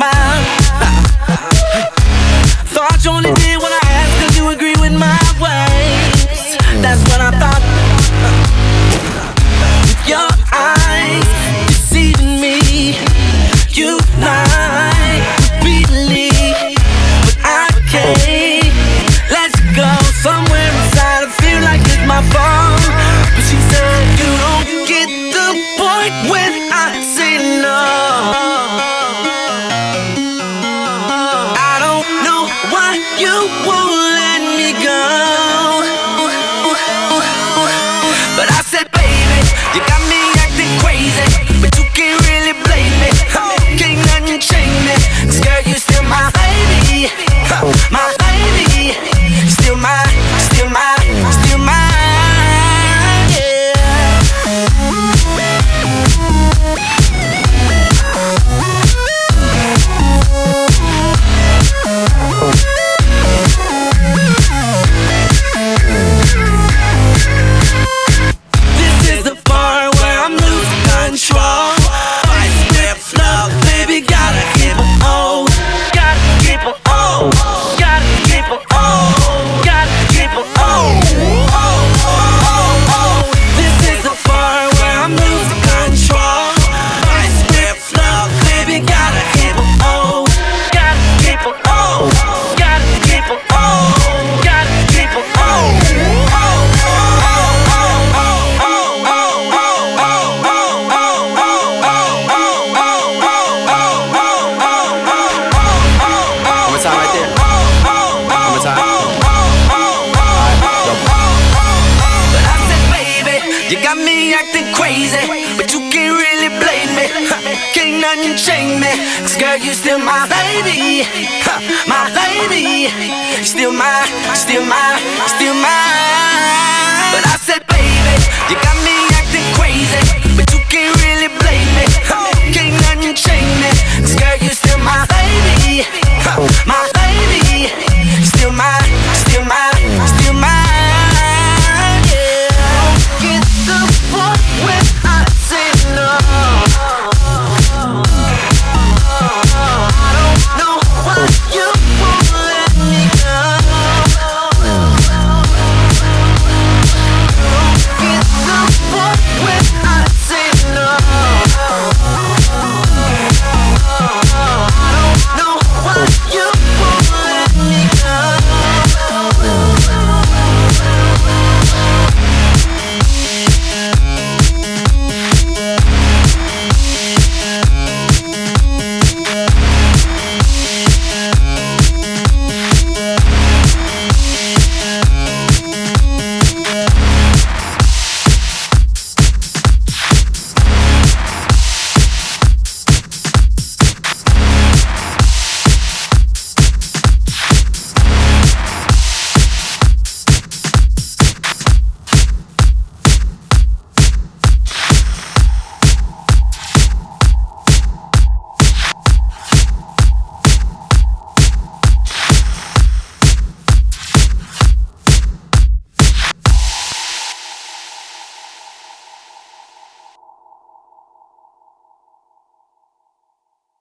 smile. Thought you only did what I asked 'cause you agree with my ways. That's what I thought. With your eyes deceiving me, you lie repeatedly, but I can't let you go. Somewhere inside I feel like it's my fault, but she said you don't get the point when I say no. I don't know why you won't let me go, but I said, baby, you got me acting crazy, but you can't really blame me. Can't nothing change me, 'cause girl, you still my baby, my baby. Still mine, still mine, still mine, yeah. This is the part where I'm losing control. Vice grip love, baby, gotta keep it on. Gotta keep it on. Gotta keep it on. Gotta keep it on. This is the part where I'm losing control. Vice grip love, baby, gotta keep it on. Gotta keep it on. Gotta keep it on. Gotta keep it on. One time right there. One more time. But I said, baby, you got me acting crazy, but you can't really blame me. Can't nothing change me, 'cause girl, you still my baby, my baby. Still mine, still mine, still mine. But I said, baby, you got me